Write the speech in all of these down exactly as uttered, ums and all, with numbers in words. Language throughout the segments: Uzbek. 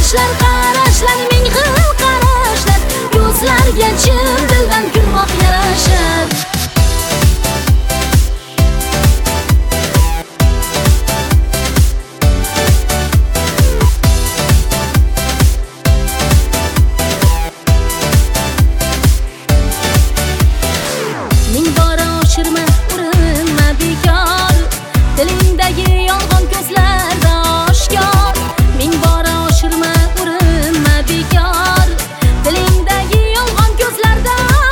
Qarashlar, qarashlar, ming xil qarashlar, ko'zlarga chin dildan kulmoq yarashar. Ming bora oshirma, urinma bekor, dilingdagi yolg'on ko'zlarda oshkor. Ming bora oshirma, urinma bekor, dilingdagi yolg'on ko'zlarda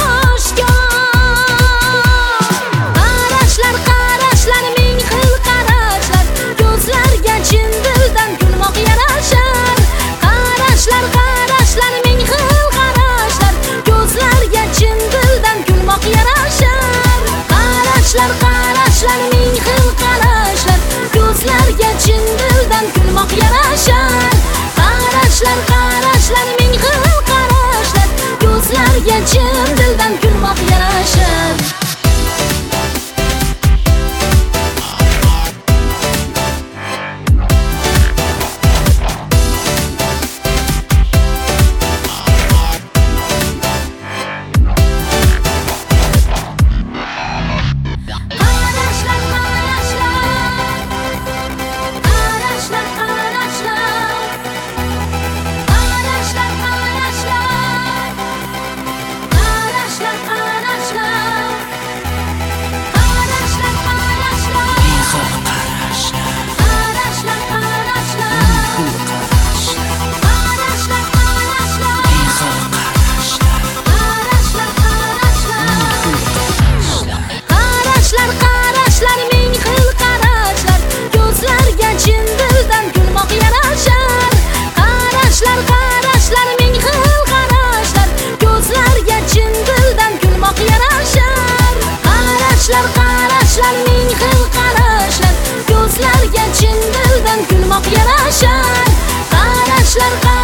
oshkor. Qarashlar, qarashlar, ming xil qarashlar, ko'zlarga chin dildan kulmoq yarashar. Qarashlar, qarashlar, ming xil qarashlar, ko'zlarga chin dildan kulmoq yarashar. Qarashlar, qarashlar, ming xil qarashlar, ko'zlarga chin dildan kulmoq yarashar. Qarashlar, qarashlar, ming xil qarashlar, ko'zlarga chin dildan kulmoq yarashar. Qarashlar, ming xil qarashlar, ko'zlarga chin dildan kulmoq yarashar. Qarashlar,